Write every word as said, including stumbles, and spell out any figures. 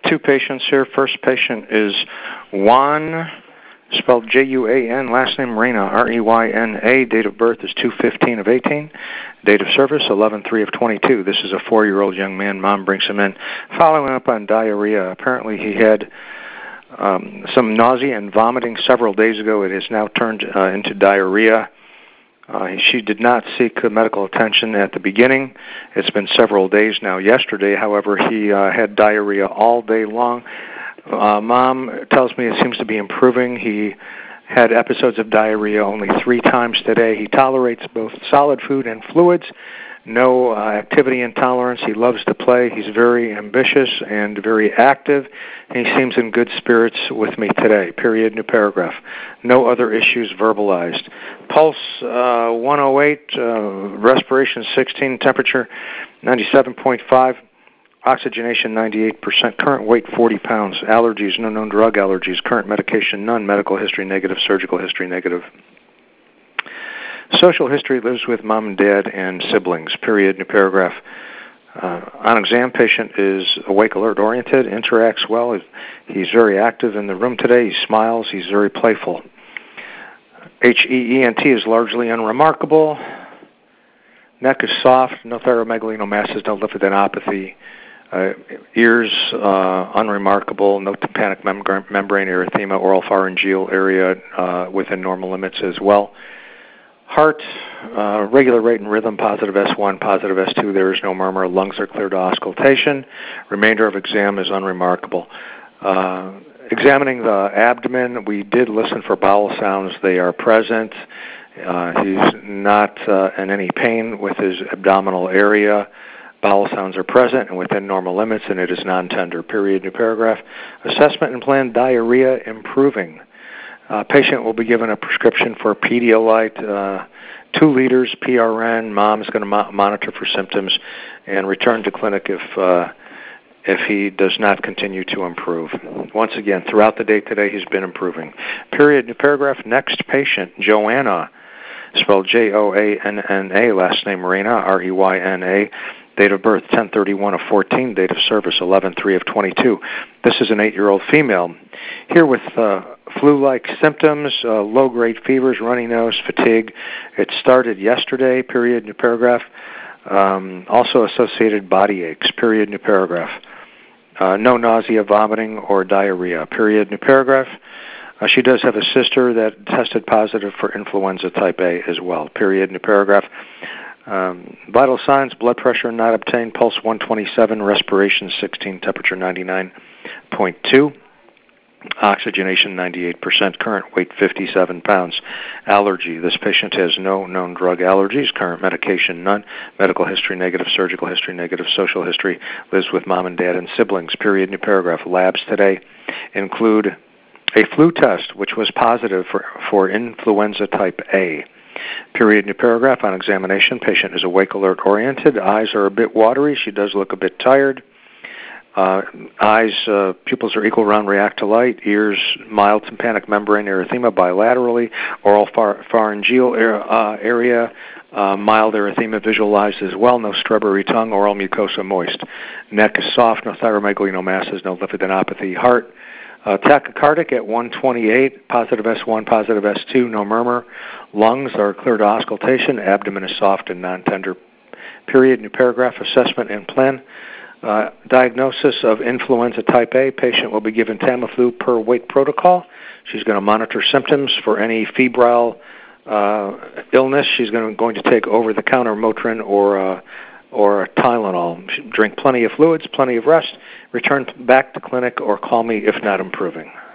two patients here. First patient is Juan, spelled J U A N, last name Reyna, R E Y N A. Date of birth is two fifteen of eighteen. Date of service, eleven three of twenty-two. This is a four-year-old young man. Mom brings him in. Following up on diarrhea, apparently he had um, some nausea and vomiting several days ago. It has now turned uh, into diarrhea. Uh, she did not seek medical attention at the beginning. It's been several days now. Yesterday, however, he uh, had diarrhea all day long. Uh, Mom tells me it seems to be improving. He had episodes of diarrhea only three times today. He tolerates both solid food and fluids. No uh, activity intolerance. He loves to play. He's very ambitious and very active. And he seems in good spirits with me today. Period. New paragraph. No other issues verbalized. Pulse uh, one oh eight, uh, respiration sixteen, temperature ninety-seven point five, oxygenation ninety-eight percent, current weight forty pounds, allergies, no known drug allergies, current medication none, medical history negative, surgical history negative. Social history, lives with mom and dad and siblings. Period. New paragraph. Uh, on exam, patient is awake, alert, oriented, interacts well. He's very active in the room today. He smiles. He's very playful. H E E N T is largely unremarkable. Neck is soft. No thyromegalinomasses, no lymphadenopathy. Uh, ears uh, unremarkable. No tympanic mem- membrane erythema. Oral pharyngeal area uh, within normal limits as well. Heart, uh, regular rate and rhythm, positive S one, positive S two. There is no murmur. Lungs are clear to auscultation. Remainder of exam is unremarkable. Uh, examining the abdomen, we did listen for bowel sounds. They are present. Uh, he's not uh, in any pain with his abdominal area. Bowel sounds are present and within normal limits, and it is non-tender. Period. New paragraph. Assessment and plan, diarrhea improving. Uh, patient will be given a prescription for Pedialyte, uh, two liters P R N. Mom is going to mo- monitor for symptoms and return to clinic if uh, if he does not continue to improve. Once again, throughout the day today, he's been improving. Period. New paragraph. Next patient, Joanna, spelled J O A N N A, last name Reyna, R E Y N A. Date of birth, ten thirty-one of fourteen. Date of service, eleven three of twenty-two. This is an eight-year-old female. Here with uh, flu-like symptoms, uh, low-grade fevers, runny nose, fatigue. It started yesterday, period, new paragraph. Um, also associated body aches, period, new paragraph. Uh, no nausea, vomiting, or diarrhea, period, new paragraph. Uh, she does have a sister that tested positive for influenza type A as well, period, new paragraph. Um, vital signs, blood pressure not obtained, pulse one twenty-seven, respiration sixteen, temperature ninety-nine point two, oxygenation ninety-eight percent, current weight fifty-seven pounds. Allergy, this patient has no known drug allergies, current medication none, medical history negative, surgical history negative, social history, lives with mom and dad and siblings, period, new paragraph. Labs today include a flu test, which was positive for, for influenza type A. Period, new paragraph. On examination, patient is awake, alert, oriented. Eyes are a bit watery. She does look a bit tired. Uh, eyes, uh, pupils are equal, round, react to light. Ears, mild tympanic membrane erythema bilaterally. Oral phar- pharyngeal er- uh, area, uh, mild erythema visualized as well. No strawberry tongue. Oral mucosa moist. Neck is soft. No thyromegalinomasses. No lymphadenopathy. Heart, Uh, tachycardic at one twenty-eight, positive S one, positive S two, no murmur. Lungs are clear to auscultation. Abdomen is soft and non-tender. Period. New paragraph. Assessment and plan. Uh, diagnosis of influenza type A. Patient will be given Tamiflu per weight protocol. She's going to monitor symptoms for any febrile uh, illness. She's going to, going to take over-the-counter Motrin or uh, or Tylenol. Drink plenty of fluids, plenty of rest. Return back to clinic or call me if not improving.